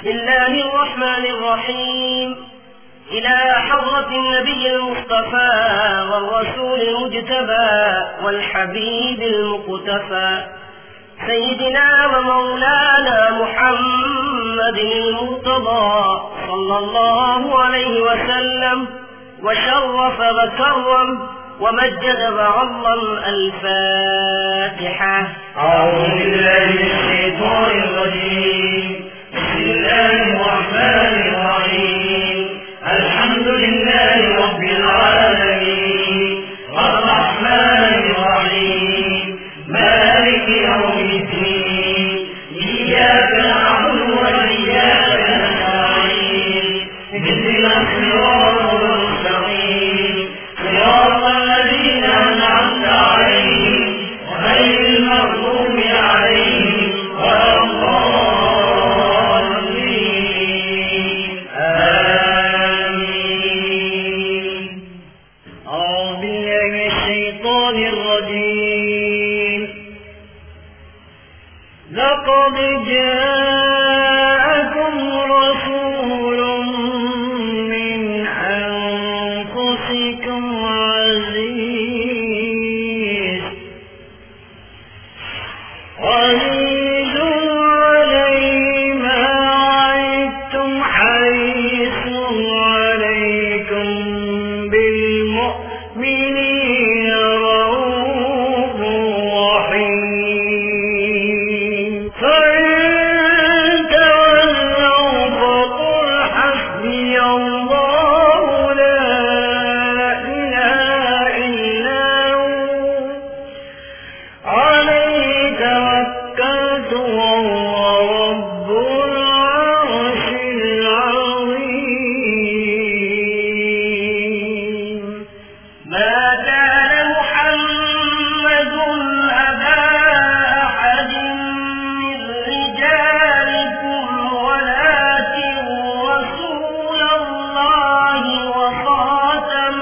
بسم الله الرحمن الرحيم. إلى حضرة النبي المصطفى والرسول المجتبى والحبيب المقتفى سيدنا ومولانا محمد المرتضى صلى الله عليه وسلم وشرف وكرم ومجد وعظم. الفاتحة. أعوذ بالله من الشيطان الرجيم. بسم الله الرحمن الرحيم. الحمد لله رب العالمين الرحمن الرحيم مالك يوم الدين إياك نعبد وإياك نستعين اهدنا الصراط المستقيم صراط الذين أنعمت عليهم غير المغضوب عليهم ولا الضالين. آمين. أعوذ بالله من الشيطان الرجيم. لقد جاءكم رسول من أنفسكم عزيز عليه ما عنتم حريص عليكم بالمؤمنين رؤوف رحيم. فإن تولوا فقل حسبي الله لا إله إلا هو عليه توكلت وهو رب العرش العظيم. ما كان محمد أبا أحد من رجالكم ولكن رسول الله وخاتم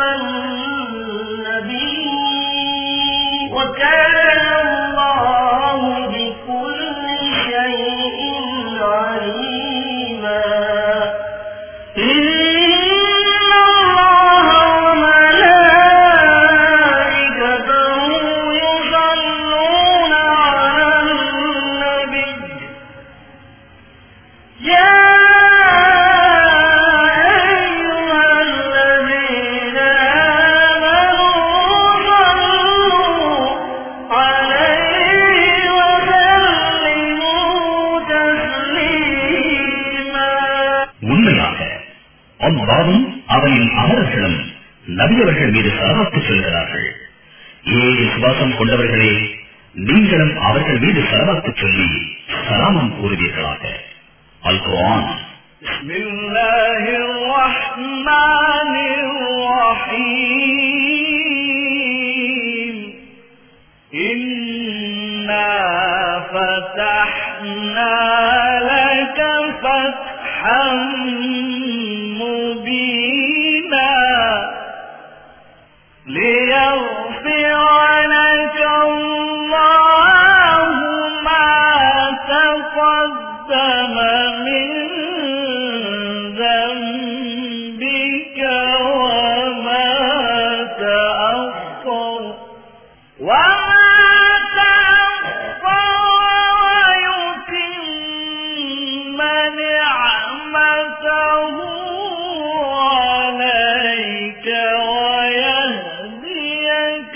النبيين وكان الله بكل شيء عليما. إن الله وملائكته يصلون على النبي يا أيها الذين آمنوا صلوا عليه وسلموا تسليما. உண்மையாக அல்லாஹ்வும் அவரின் அமரர்களும் நபியவர்கள் மீது சலவாத்து சொல்கிறார்கள். விசுவாசம் கொண்டவர்களே, நீங்களும் அவர்கள் மீது சலவாத்து சொல்லி சலாமம் கூறுவீர்களாக. அல் குர்ஆன். بسم الله الرحمن الرحيم. إنا فتحنا لك فتحا مبينا ليغفر لك الله ما تقدم من ذنبك وما تأخر ويتم نعمته عليك ويهديك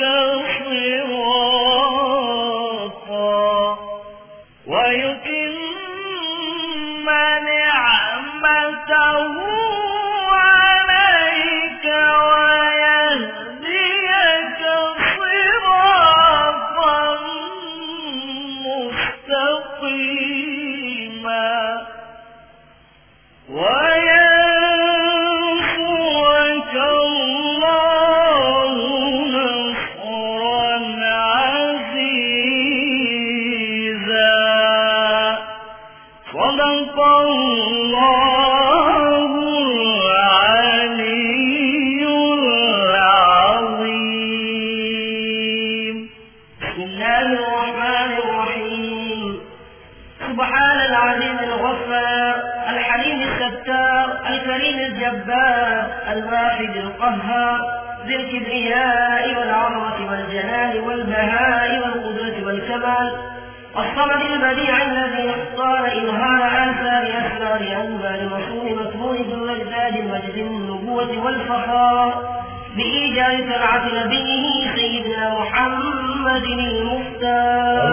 صراطا ويتم نعمته عليك ويهديك صراطا مستقيما وينصرك الله نصرا عزيزا. صدق الله العلي العظيم. بسم الله الرحمن الرحيم. سبحان العزيز الغفار الحليم الستار الكريم الجبار الواحد القهار ذي الكبرياء والعظمة والجلال والبهاء والقدرة والكمال الصمد البديع الذي اختار إظهار آثار أسرار أنوار رسول مكنون ذو الأجداد المجد النبوة والفخار بإيجاد شرعة نبيه سيدنا محمد المختار.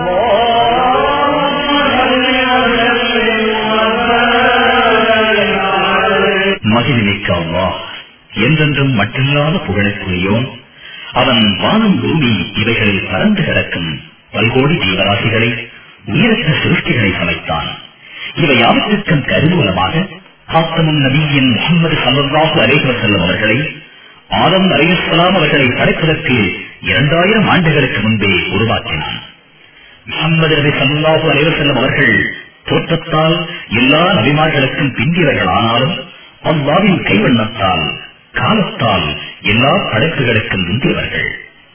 மகிழ்மிக்க அல்லாஹ் என்றென்றும் மட்டில்லாத புகழுக்குரியோன். அவன் வானம் பூமி இவைகளில் பறந்து கிடக்கும் பல்கோடி ஜீவராசிகளை உயிரற்ற சிருஷ்டிகளை சமைத்தான். இவை யாவற்றிற்கும் கருமூலமாக காத்தமும் நபியின் முஹம்மது ஸல்லல்லாஹு அலைஹி வஸல்லம் அவர்களை ஆதம் அலைஹிஸ்ஸலாம் அவர்களை படைப்பதற்கு 2000 ஆண்டுகளுக்கு முன்பே உருவாக்கினான். முஹம்மது நபி ஸல்லல்லாஹு அலைஹி வஸல்லம் அவர்கள் தோற்றத்தால் எல்லா நபிமார்களுக்கும் பிந்தியவர்கள். ஆனாலும் அல்லாஹ்வின் கைவண்ணத்தால் காலத்தால் எல்லா படைப்புகளுக்கும் முந்தியவர்கள்.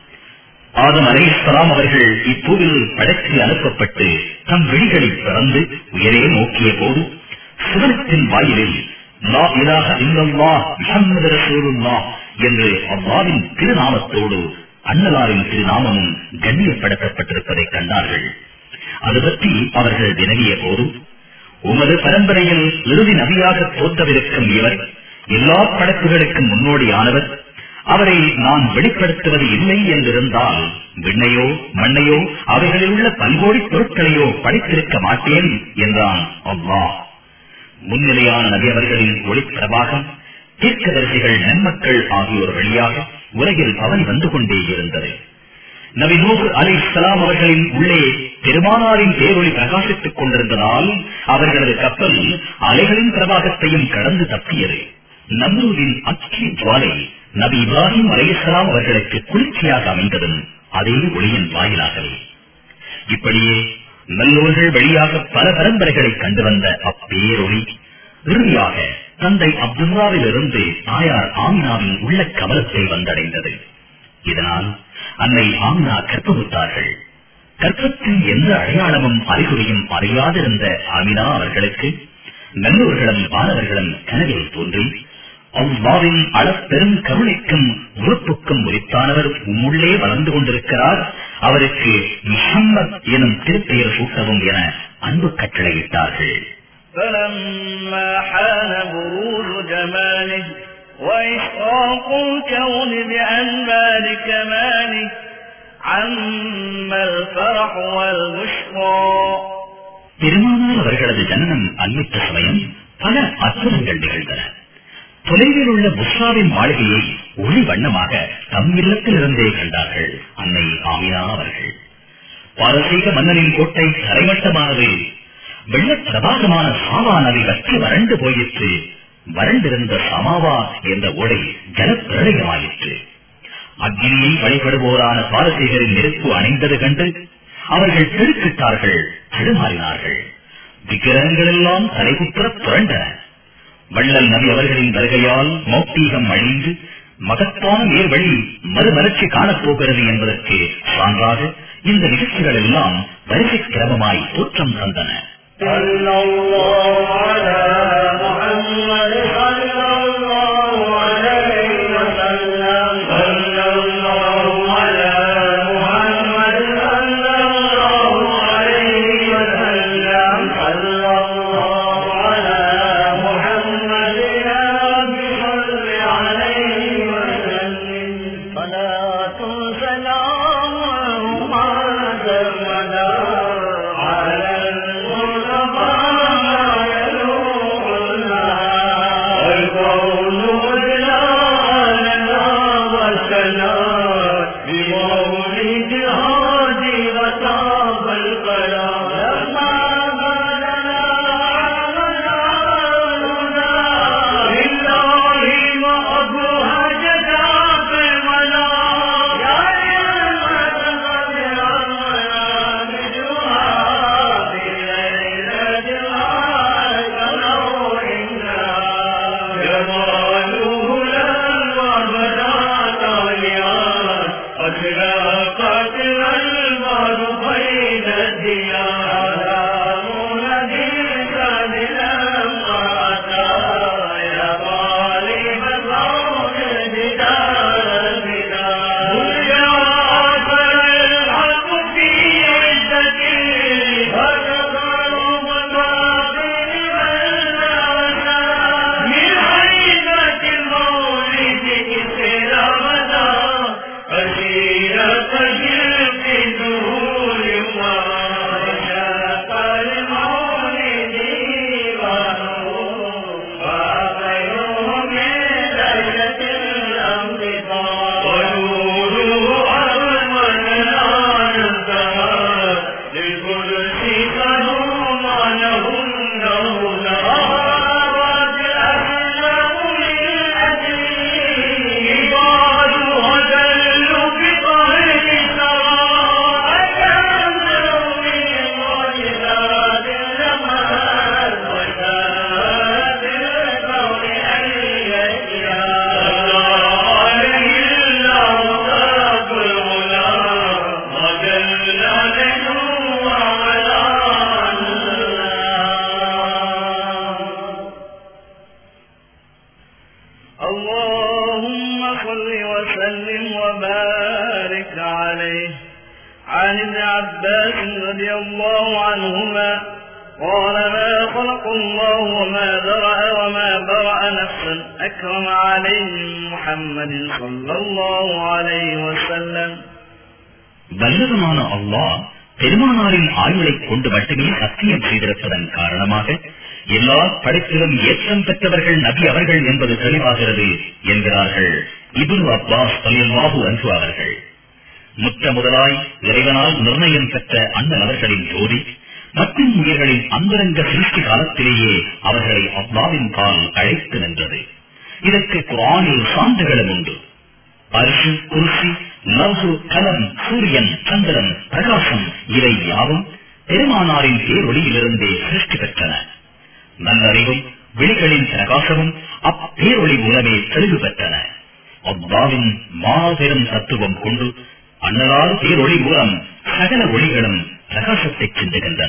ஆதம் அலைஹிஸ்ஸலாம் அவர்கள் இப்பூவில் படைத்து அனுப்பப்பட்டு தம் விழிகளை திறந்து உயரே நோக்கிய போது சுவனத்தின் வாயிலில் லா இலாஹ இல்லல்லாஹ் முஹம்மது ரசூலுல்லாஹ் என்று அல்லாஹ்வின் திருநாமத்தோடு அன்னலாரின் திருநாமமும் கண்ணியப்படுத்தப்பட்டிருப்பதை கண்டார்கள். அது பற்றி அவர்கள் வினவிய போது, உமது பரம்பரையில் இறுதி நபியாக தோற்றவிருக்கும் இவர் எல்லா படைப்புகளுக்கும் முன்னோடியானவர். அவரை நான் வெளிப்படுத்துவது இல்லை என்றிருந்தால் விண்ணையோ மண்ணையோ அவைகளில் உள்ள பல்கோடி பொருட்களையோ படைத்திருக்க மாட்டேன் என்றான் அல்லாஹ். முன்னிலையான நபி அவர்களின் ஒளிப்பிரபாகம் தீர்க்கதரிசிகள் நன்மக்கள் ஆகியோர் வழியாக உலகில் பவனி வந்து கொண்டே இருந்தது. நபி நூஹ் அலைஹிஸ்ஸலாம் அவர்களின் உள்ளே பெருமானாரின் பேரொளி பிரகாசித்துக் கொண்டிருந்ததால் அவர்களது கப்பல் அலைகளின் பிரபாகத்தையும் கடந்து தப்பியது. நம்ரூதின் அக்கினி ஜுவாலை நபி இப்ராஹிம் அலைஹிஸ்ஸலாம் அவர்களுக்கு குளிர்ச்சியாக அமைந்ததும் அதே ஒளியின் வாயிலாகவே. இப்படியே நல்லோர்கள் வழியாக பல பரம்பரைகளை கண்டு வந்த அப்பேரொளி இறுதியாக தந்தை அப்துல்லாவிலிருந்து தாயார் ஆமினாவின் உள்ள கவலத்தை வந்தடைந்தது. இதனால் அன்னை ஆமினா கற்புறுத்தார்கள். கற்பத்தின் எந்த அடையாளமும் அறிகுறியும் அறியாதிருந்த ஆமினா அவர்களுக்கு நல்லோர்களும் மாணவர்களும் கனவில் தோன்றி, அல்லாஹ்வின் அளப்பெரும் கருணைக்கும் உறுப்புக்கும் உரித்தானவர் உம்முள்ளே வளர்ந்து கொண்டிருக்கிறார், அவருக்கு முஹம்மத் எனும் திருப்பெயர் சூட்டவும் என அன்பு கட்டளையிட்டார்கள். فلما حان بروز جماله وإشراق الكون بأنبار كماله عم الفرح والبشرى. பெருமானார் அவர்களது ஜனனம் அன்பித்த சமயம் பல அற்புதங்கள் நிகழ்ந்தன. தொலைவில் உள்ள புஸ்ராவின் மாளிகையை ஒளி வண்ணமாக தம் இல்லத்திலிருந்தே கண்டார்கள் அன்னை ஆமினா அவர்கள். பாரசீக மன்னரின் கோட்டை தரைமட்டமானது. வெள்ள பிரபாகமான சாவா நதி வற்றி வறண்டு போயிற்று. வறண்டிருந்த சமாவா என்ற ஓடை ஜலப்பிரளயமாயிற்று. அக்னியை வழிபடுவோரான பாரசீகரின் நெருப்பு அணைந்தது கண்டு அவர்கள் திடுக்கிட்டார்கள், தடுமாறினார்கள். விக்கிரகங்கள் எல்லாம் தலைகுப்புற புரண்டன. வள்ளல் நபி அவர்களின் வருகையால் மௌக்தீகம் அழிந்து மகத்தான நேர்வழி மறுமலர்ச்சி காணப்போகிறது என்பதற்கு சான்றாக இந்த நிகழ்ச்சிகள் எல்லாம் வரிசை கிரமமாய் தோற்றம் தந்தன. الديار نور دين سادنا اللهم صل وسلم وبارك عليه. عن ابن عباس رضي الله عنهما قال: ما خلق الله وما ذرأ وما برأ نفسا أكرم عليه من محمد صلى الله عليه وسلم. வல்லவனான அல்லாஹ் பெருமானாரின் ஆயுளை கொண்டு மட்டுமே சத்தியம் செய்திருப்பதன் காரணமாக எல்லா படைப்பிலும் ஏற்றம் பெற்றவர்கள் நபி அவர்கள் என்பது தெளிவாகிறது என்கிறார்கள் இப்னு அப்பாஸ் ரலியல்லாஹு அன்ஹு அவர்கள். முற்ற முதலாய் இறைவனால் நிர்ணயம் பெற்ற அண்ணல் அவர்களின் ஜோதி மற்றும் உயிர்களின் அந்தரங்க சிருஷ்டி காலத்திலேயே அவர்களை அல்லாஹ்வின் பால் அழைத்து நின்றது. இதற்கு குர்ஆனில் சான்றுகளும் உண்டு. அர்ஷ், குர்சி, லவ்ஹு, கலம், சூரியன், சந்திரன், பிரகாசம் இவை யாவும் பெருமானாரின் பேரொளியிலிருந்தே சிருஷ்டி பெற்றன. நல்லறிவும் விழிகளின் பிரகாசமும் அப்பேரொளி மூலமே தெளிவு பெற்றன. அல்லாஹ்வின் மாபெரும் தத்துவம் கொண்டு அண்ணலால் பேரொளி மூலம் சகல ஒளிகளும் பிரகாசத்தை சிந்துகின்றன.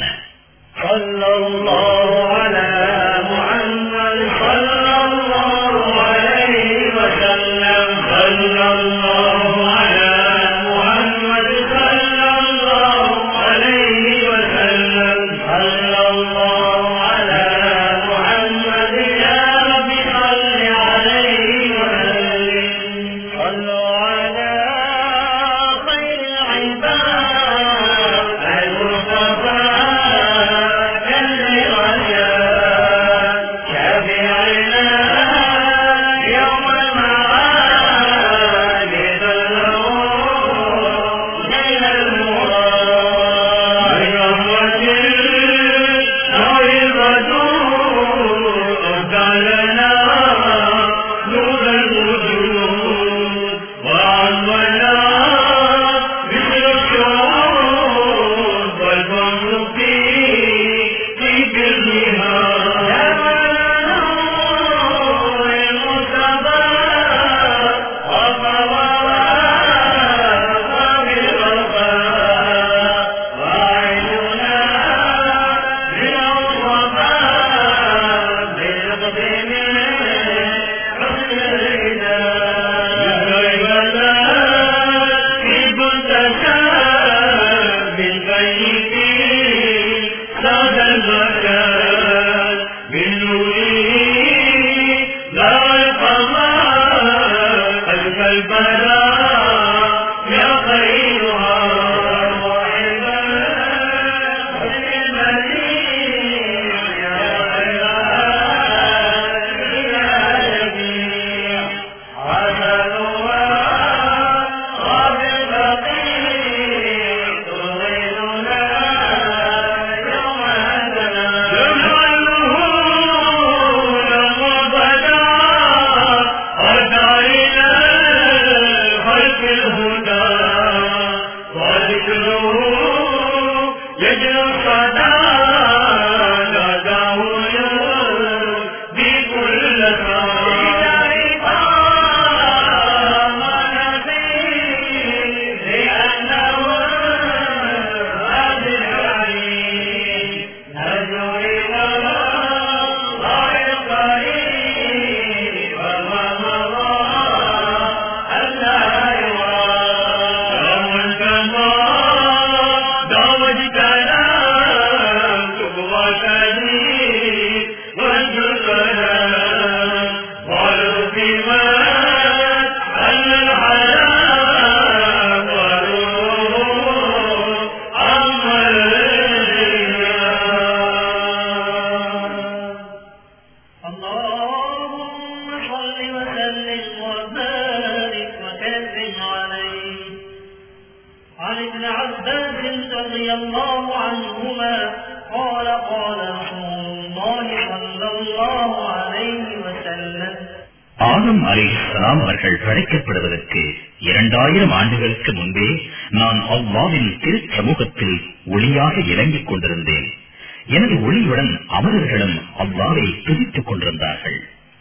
ஆதம் அலைஹிஸ்ஸலாம் அவர்கள் படைக்கப்படுவதற்கு 2000 ஆண்டுகளுக்கு முன்பே நான் அல்லாஹ்வின் திருச்சமூகத்தில் ஒளியாக இறங்கிக் கொண்டிருந்தேன். எனது ஒளியுடன் அமரர்களும் அல்லாஹ்வை துதித்துக் கொண்டிருந்தார்கள்.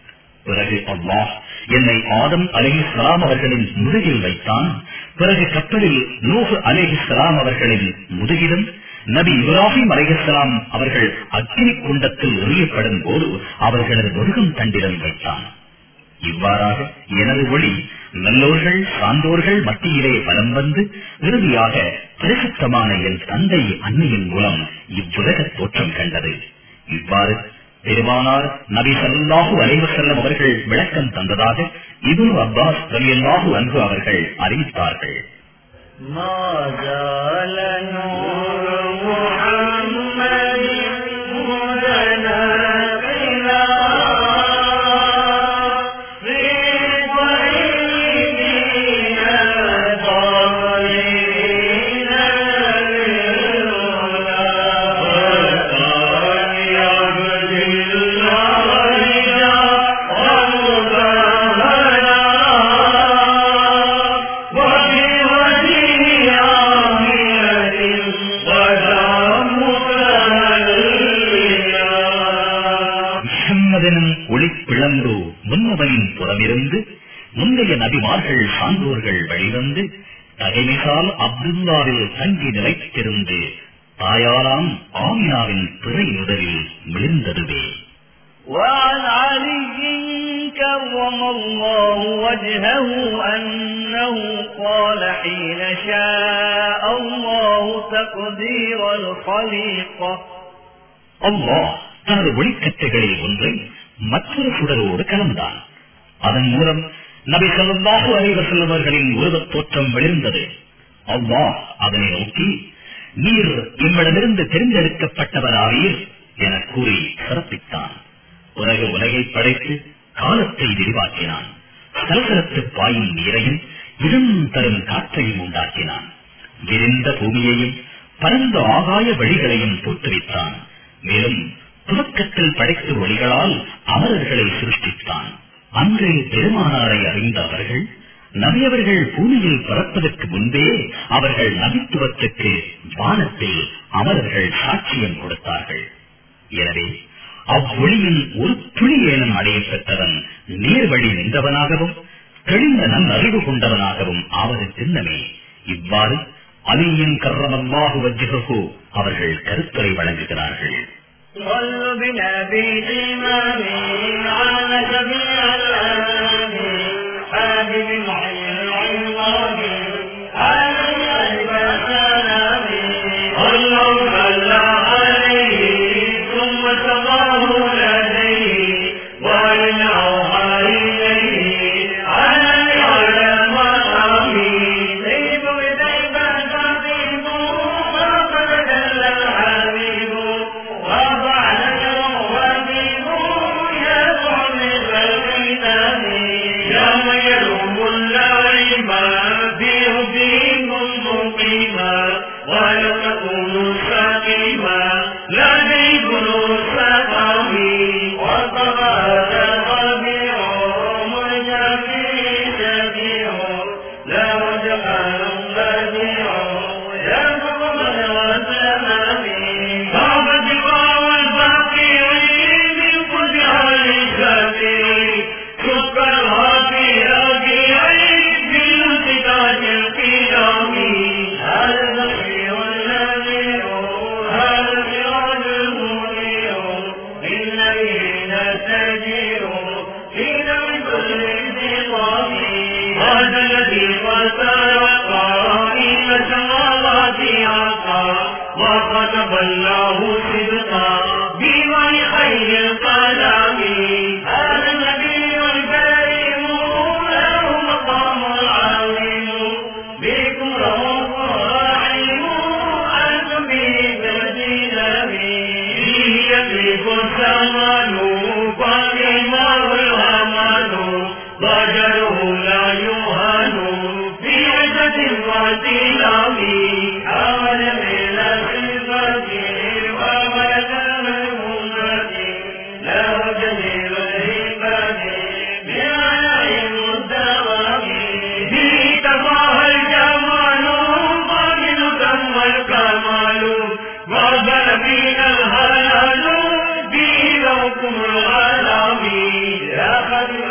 பிறகு அல்லாஹ் என்னை ஆதம் அலைஹிஸ்ஸலாம் அவர்களின் முதுகில் வைத்தான். பிறகு கப்பலில் நூஹ் அலைஹிஸ்ஸலாம் அவர்களின் முதுகிலும் நபி இப்ராஹிம் அலைஹிஸ்ஸலாம் அவர்கள் அக்னி குண்டத்தில் எறியப்படும் போது அவர்களது முருகன் தண்டிடம் வைத்தான். இவ்வாறாக எனது ஒளி நல்லோர்கள் சான்றோர்கள் மத்தியிலே வலம் வந்து இறுதியாக பரிசுத்தமான என் தந்தை அன்னையின் மூலம் இவ்வுலக தோற்றம் கண்டது. இவ்வாறு பெருமானார் நபி ஸல்லல்லாஹு அலைஹி வஸல்லம் அவர்கள் விளக்கம் தந்ததாக இப்னு அப்பாஸ் ரலியல்லாஹு அன்ஹு அவர்கள் அறிவித்தார்கள். முன்னவனின் புறமிருந்து முந்தைய நபிமார்கள் சான்றோர்கள் வழிவந்து தகைமிசால் அப்துல்லாவில் தங்கி நிலைத்திருந்து தாயாராம் ஆமினாவின் பிறை முதலில் விழுந்ததுவே. وعن علي كرم الله وجهه أنه قال حين شاء الله تقدير الخليقة الله தனது ஒளிக்கட்டைகளில் ஒன்றை மற்றொரு சுடரோடு கலந்தான். அதன் மூலம் நபி ஸல்லல்லாஹு அலைஹி வஸல்லம் அவர்களின் உருவத் தோற்றம் விழுந்தது. அல்லாஹ் அதனை நோக்கி, நீர் இம்மிடமிருந்து தெரிந்தெடுக்கப்பட்டவராவீர் என கூறி சிறப்பித்தான். பிறகு உலகை படைத்து காலத்தை விரிவாக்கினான். சலசலத்து பாயும் நீரையும் இடம் தரும் காற்றையும் உண்டாக்கினான். விரிந்த பூமியையும் பரந்த ஆகாய வழிகளையும் தோற்றுவித்தான். மேலும் துவக்கத்தில் படைத்த ஒளிகளால் அமரர்களை சிருஷ்டித்தான். அன்று பெருமானாரை அறிந்த அவர்கள் நபியவர்கள் பூமியில் பிறப்பதற்கு முன்பே அவர்கள் நபித்துவத்துக்கு வானத்தில் அமரர்கள் சாட்சியம் கொடுத்தார்கள். எனவே அவ்வொளியின் ஒரு துளியேனும் அடைய பெற்றவன் நேர்வழி நின்றவனாகவும் தெளிந்த நல்லறிவு கொண்டவனாகவும் ஆவது சின்னமே. இவ்வாறு அலியின் கர்ரமல்லாஹு வஜ்ஹஹு அவர்கள் கருத்துரை வழங்குகிறார்கள். العالمين يا خليل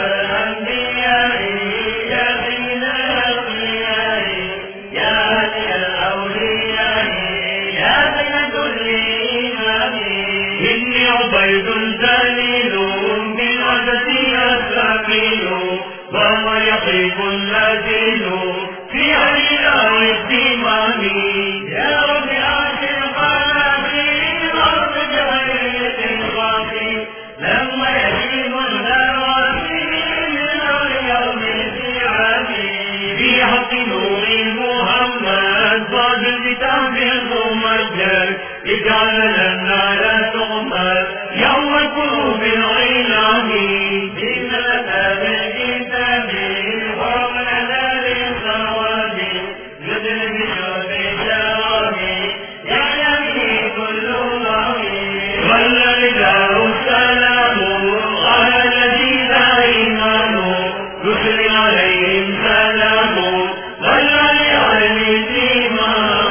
الإيمان إني عبيد ذليل من عدتي أستقيل وهو يخيب اللذيذ في عيناء الدمام يا رب أعشر قلبي الأرض بغير إنصافي لما يشيب النواسي من اليوم الزعامي في حق نور محمد ضاد الكتاب الممجد اجعل لنا لا تغمر يوم القلوب العلام إن لنا بالكتاب ومننا للصواب يدل بشرب الشراب يعلمه كل راوي والله السلام على الذين آمنوا رسل عليهم سلام والله على الإيمان.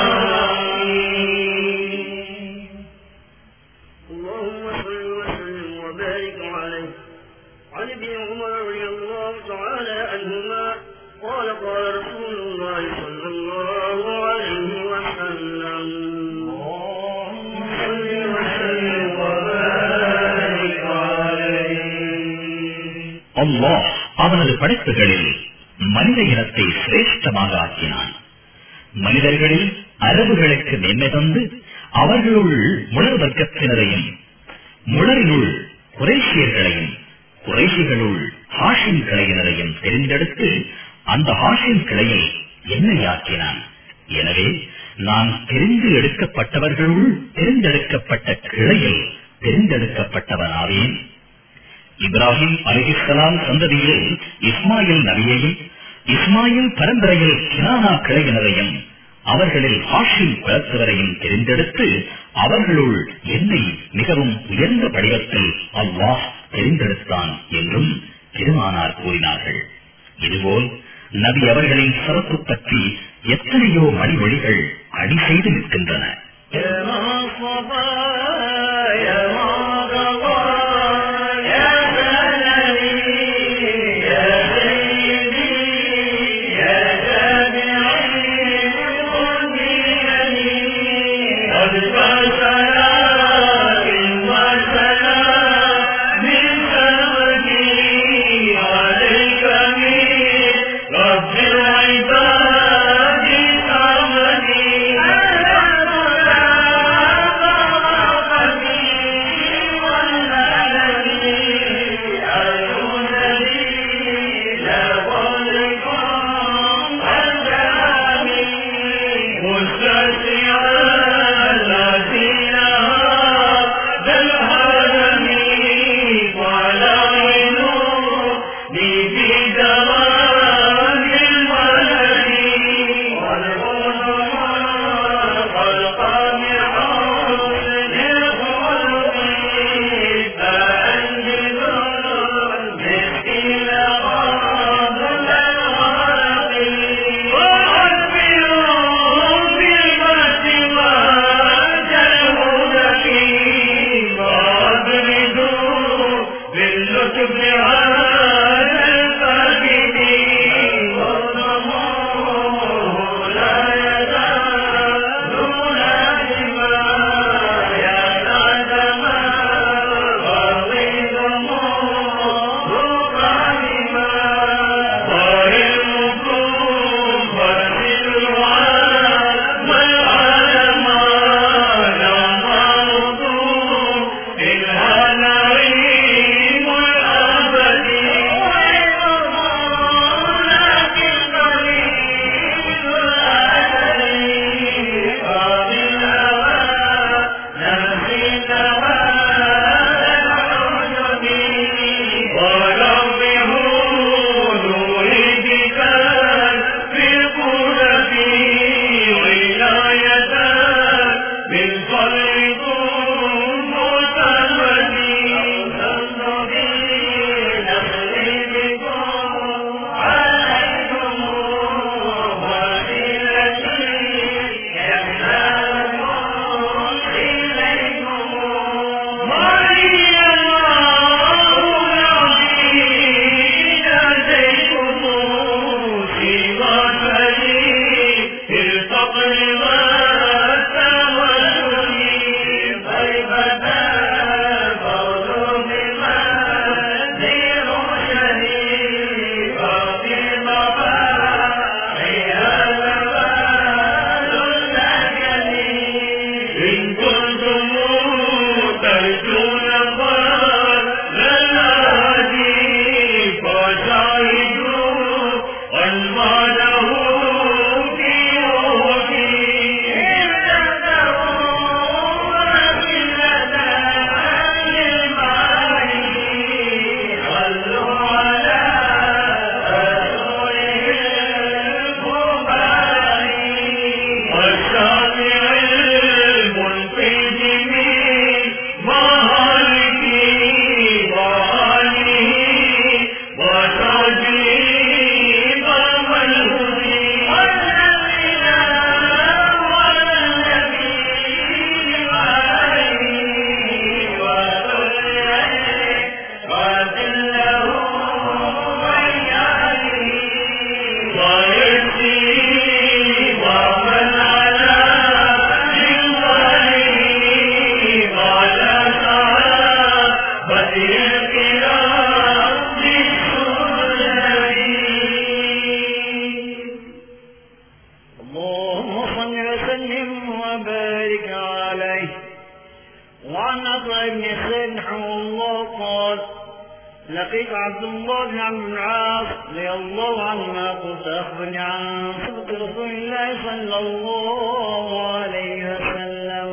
اللهم صل وسلم وبارك عليه. عن ابن عمر رضي الله تعالى عنهما قال قال رسول الله صلى الله عليه وسلم اللهم صل وسلم وبارك عليه. அல்லாஹ் அவனது படைப்புகளில் மனித இனத்தை சிரேஷ்டமாக ஆக்கினான். மனிதர்களில் அரபுகளுக்கு மேன்மை தந்து அவர்களுள் முழு வர்க்கத்தினரையும், முழரினுள் குறைஷியர்களையும், குறைஷிகளுள் ஹாஷிம் கிளையினரையும் தெரிந்தெடுத்து அந்த ஹாஷிம் கிளையை என்னையாக்கினான். எனவே நான் தெரிந்து எடுக்கப்பட்டவர்களுள் தெரிந்தெடுக்கப்பட்ட கிளையில் தெரிந்தெடுக்கப்பட்டவனாவேன். இப்ராஹிம் அலைஹிஸ்ஸலாம் சந்ததியில் இஸ்மாயில் நபியையும், இஸ்மாயில் பரம்பரையில் கினானா கிளையினரையும், அவர்களில் ஹாஷிம் குலத்தவரையும் தெரிந்தெடுத்து அவர்களுள் என்னை மிகவும் உயர்ந்த படிவத்தில் அல்லாஹ் தெரிந்தெடுத்தான் என்றும் பெருமானார் கூறினார்கள். இதுபோல் நபி அவர்களின் சிறப்பு பற்றி எத்தனையோ மணிமொழிகள் அடி செய்து நிற்கின்றன. الذين لقيت عبد الله بن عمرو بن العاص رضي الله عنهما قلت أخبرني عن صدق رسول الله صلى الله عليه وسلم.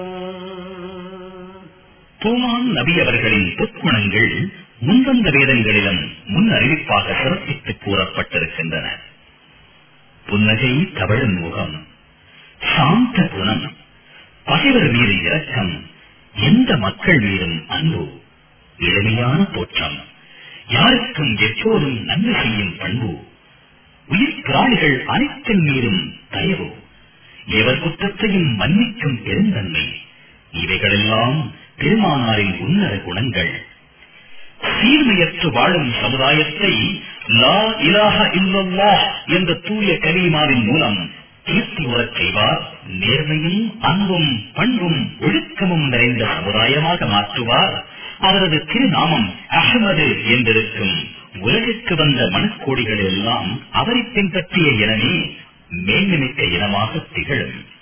தூமான் நபி அவர்களின் பொற்குணங்கள் முன்வந்த வேதங்களிலும் முன் அறிவிப்பாக சிறப்பித்து கூறப்பட்டிருக்கின்றன. புன்னகை தவழும் முகம், சாந்த குணம், பகைவர் மீது இரக்கம், எந்த மக்கள் மீதும் அன்பு, எளிமையான தோற்றம், யாருக்கும் எப்போதும் நன்மை செய்யும் பண்பு, உயிர் பிராணிகள் அனைத்தின் மீதும் தயவு, எவர் குற்றத்தையும் மன்னிக்கும் பெருந்தன்மை, இவைகளெல்லாம் பெருமானாரின் உன்னத குணங்கள். சீர்மையற்று வாழும் சமுதாயத்தை லா இலாஹ இல்லல்லாஹ் என்ற தூய கலீமாவின் மூலம் கீர்த்தி உறச் செய்வார். நேர்மையும் அன்பும் பண்பும் ஒழுக்கமும் நிறைந்த சமுதாயமாக மாற்றுவார். அவரது திருநாமம் அஹ்மது என்றிருக்கும். உலகிற்கு வந்த மனக்கோடிகள் எல்லாம் அவரை பின்பற்றிய இனமே மேன்மைமிக்க இனமாக திகழும்.